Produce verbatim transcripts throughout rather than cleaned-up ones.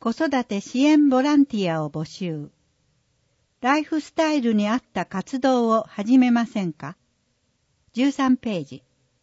子育て支援ボランティアを募集。ライフスタイルに合った活動を始めませんか？じゅうさんページ。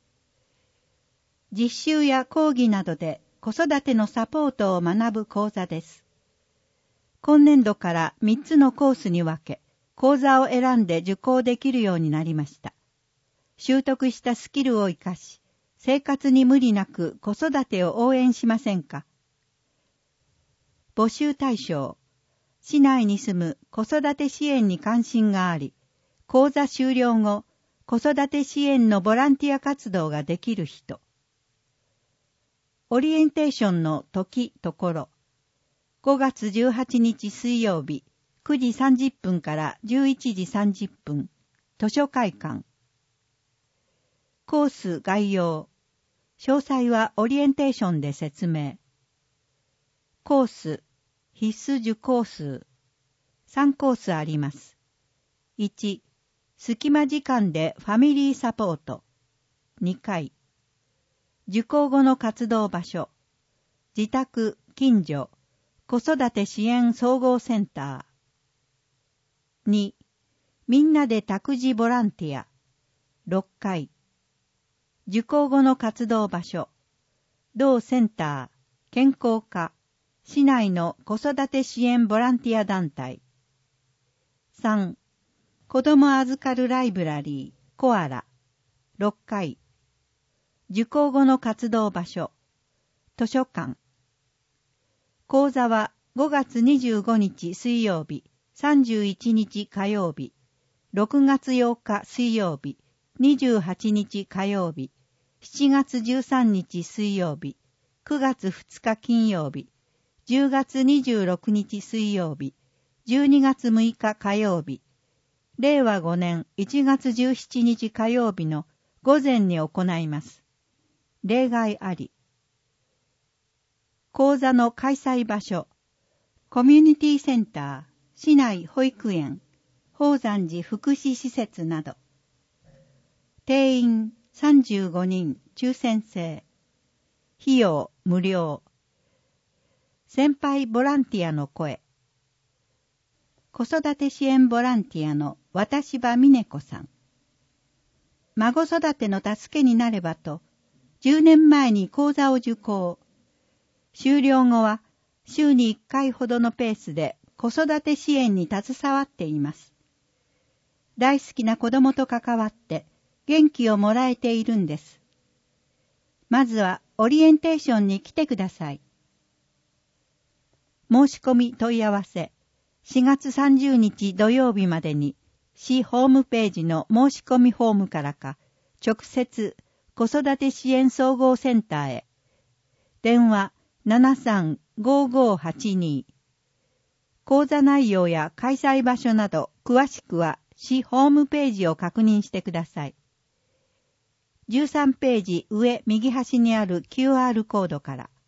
実習や講義などで子育てのサポートを学ぶ講座です。今年度からみっつのコースに分け、講座を選んで受講できるようになりました。習得したスキルを活かし、生活に無理なく子育てを応援しませんか？募集対象。市内に住む子育て支援に関心があり、講座終了後、子育て支援のボランティア活動ができる人。オリエンテーションの時ところ。ごがつじゅうはちにち水曜日、くじさんじゅっぷんからじゅういちじさんじゅっぷん、図書会館。コース概要。詳細はオリエンテーションで説明。コース、必須受講数。さんコースあります。いち、隙間時間でファミリーサポート。にかい。受講後の活動場所。自宅、近所、子育て支援総合センター。に、みんなで託児ボランティア。ろっかい。受講後の活動場所。同センター、健康課、市内の子育て支援ボランティア団体。さん、子供預かるライブラリー、コアラ。ろっかい。受講後の活動場所。図書館。講座はごがつにじゅうごにち水曜日、さんじゅういちにち火曜日、ろくがつようか水曜日、にじゅうはちにち火曜日、しちがつじゅうさんにち水曜日、くがつふつか金曜日、じゅうがつにじゅうろくにち水曜日、じゅうにがつむいか火曜日、れいわごねんいちがつじゅうしちにち火曜日の午前に行います。例外あり。講座の開催場所、コミュニティセンター、市内保育園、宝山寺福祉施設など。定員さんじゅうごにん抽選制。費用無料。先輩ボランティアの声。子育て支援ボランティアの渡場美音子さん。孫育ての助けになればと、じゅうねんまえに講座を受講。終了後は週にいっかいほどのペースで子育て支援に携わっています。大好きな子供と関わって元気をもらえているんです。まずはオリエンテーションに来てください。申し込み問い合わせ、しがつさんじゅうにち土曜日までに市ホームページの申し込みフォームからか、直接子育て支援総合センターへ。電話ななさんごごはちに。講座内容や開催場所など詳しくは市ホームページを確認してください。じゅうさんページ上右端にある キューアール コードから。